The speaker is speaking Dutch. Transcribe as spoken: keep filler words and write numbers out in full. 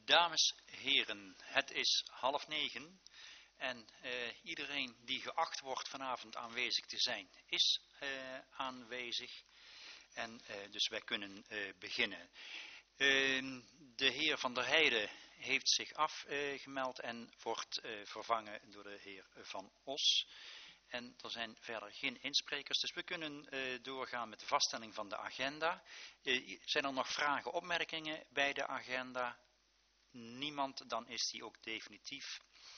Dames, heren, het is half negen en uh, iedereen die geacht wordt vanavond aanwezig te zijn, is uh, aanwezig. En uh, dus wij kunnen uh, beginnen. Uh, de heer Van der Heijden heeft zich afgemeld uh, en wordt uh, vervangen door de heer Van Os. En er zijn verder geen insprekers, dus we kunnen uh, doorgaan met de vaststelling van de agenda. Uh, zijn er nog vragen, opmerkingen bij de agenda? Niemand, dan is die ook definitief